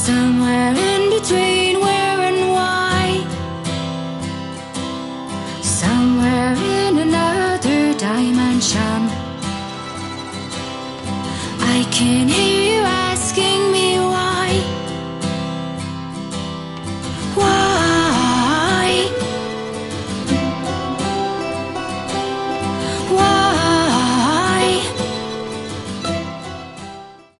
somewhere in between where and why, somewhere in another dimension. I can hear